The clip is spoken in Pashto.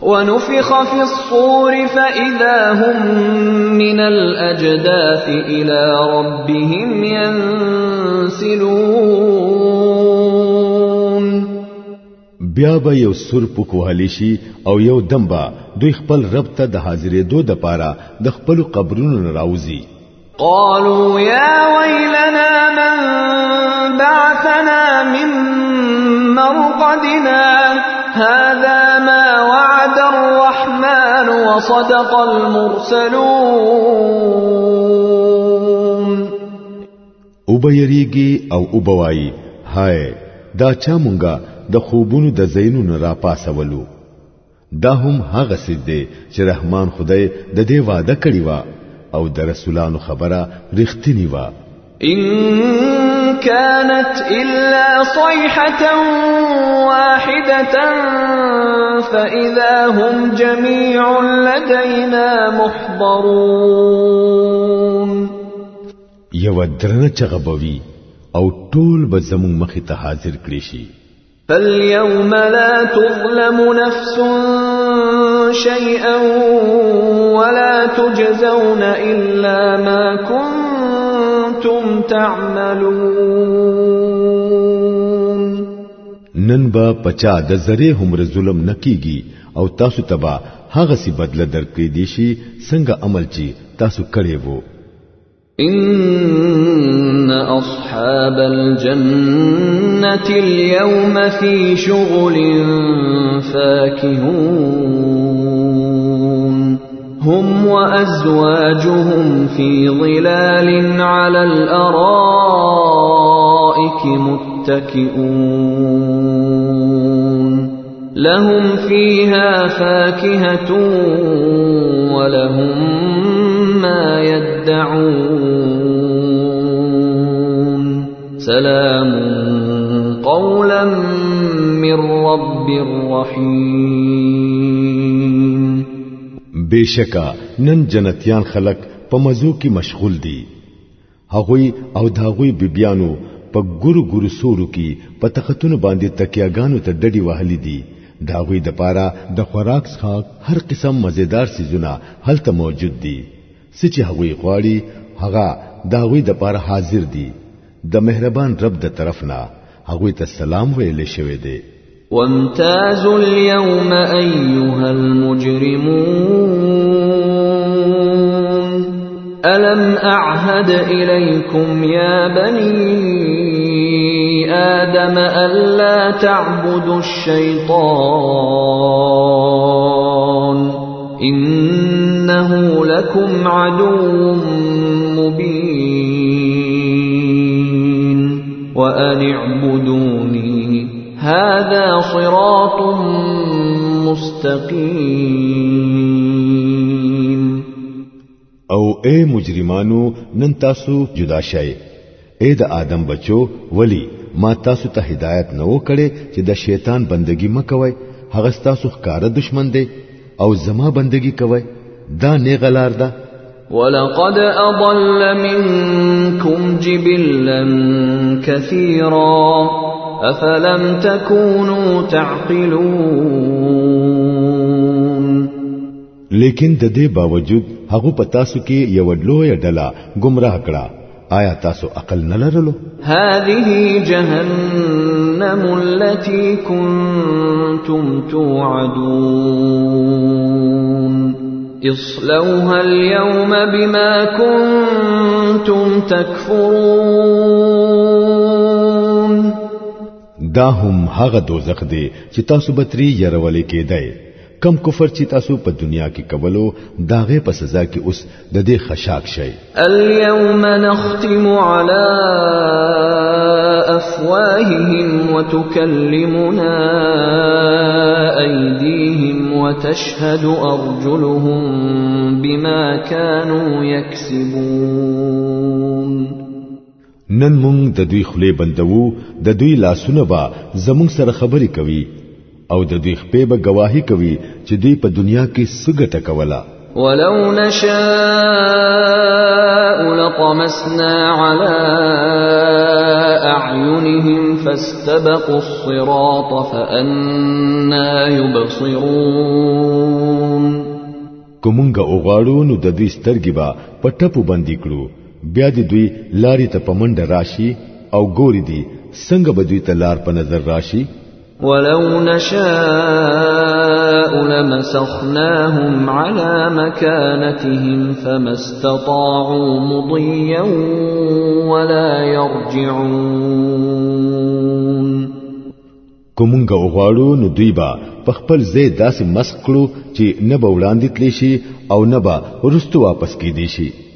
ونفخ في الصور فإذا هم من الأجداث إلى ربهم ينسلون. بیا به یو سر پکوهلی شي او یو دمبا دوی خپل رب ته د حاضرې دو د پاره د خپل قبرونو راوځي. قالوا يا ويلنا من بعثنا من مرقدنا هذا ما وعد الرحمن وصدق المرسلون. وبيريږي او وبوي هاي دا چا مونږه د خوبونو د زینونو را پاسولو. دا هم هغه څه دی چې رحمان خدای د دې وعده کړی و او د رسولانو خبره رښتینی و. إن كانت إلا صيحة واحدة فإذا هم جميع لدينا محضرون. یو درنه چغبوي او ټول به زمون مخې ته حاضر کړي شي. فاليوم لا تظلم نفس شيئا ولا تجزون إلا ما كنتم تعملون. نن با پچا د زره هم ظلم نکیږي او تاسو تبا هغه سی بدله درکې دي شي څنګه عمل چی تاسو کړی وو. إن أصحاب الجنة اليوم في شغل فاكهون هم وأزواجهم في ظلال على الأرائك متكئون لهم فيها فاكهة ولهم ما يدعون سلام قولا من رب رحيم. بشکا نن جنتیان خلق په مزو کې مشغول دي. هغوی او داغوی بیبیانو په ګورو ګورو سورو کې په تختونو باندې تکیاګانو ته ډډي وهلي دي. داغوی د پاره د خوراک څخه هر قسم مزیدار سيزونه هلته موجود دي. سچې هغوی غواړي هغه داغوی د پاره حاضر دي. د مهربان رب د طرفنا هغوی ته سلام ویل شوی دی. وامتازوا اليوم أيها المجرمون ألم أعهد إليكم يا بني آدم ألا تعبدوا الشيطان إنه لكم عدو مبين وأن اعبدوني هذا صراط مستقيم. او اے مجرمانو نن تاسو جدا شئ. اے د آدم بچو ولی ما تاسو ته هدایت نو کړي چې د شیطان بندگی مکوئ. هغه تاسو ښکار دشمن دی او زما بندگی کوئ. دا نه غلار ده. ولقد أضل منكم جبلا كثيرا أفلم تكونوا تعقلون. لیکن د دې باوجود هغه پتا سو کې یو لوی ډله گمراه کړه. آیا تاسو عقل نه لرلو؟ هذه جهنم التي كنتم توعدون اصلوها اليوم بما كنتم تكفرون. دا هم هغه دوزخ دی چې تاسو بتري يرولې کېدای. کم کفر چې تاسو په دنیا کې کولو داغه په سزا کې اوس د دې خشاک شي. اليوم نختم على افواههم وتكلمنا ايديهم وتشهد ارجلهم بما كانوا يكسبون. نن مونږ د دوی خله بندوو د دوی لاسونه با زمونږ سره خبرې کوي او د دوی خپې به گواهی کوي چې دوی په دنیا کې سګټه کوله. ولو نشاء لطمسنا على أعينهم فاستبقوا الصراط فأنى يبصرون. کومنګه اوغاړو نو د دوی سترګې با پټپو باندې کړو بیا د دوی لارې ته پمنډ راشي او ګوري دي څنګه به دوی ته لار په نظر راشي ولو نشاء لمسخناهم على مكانتهم فما استطاعوا مضيا ولا يرجعون کومنګه اوغاړو نو دوی با په خپل ځای داسې مسخ کړو چې نه به وړاندې تلی شي او نه به ورستو واپس کېدی شي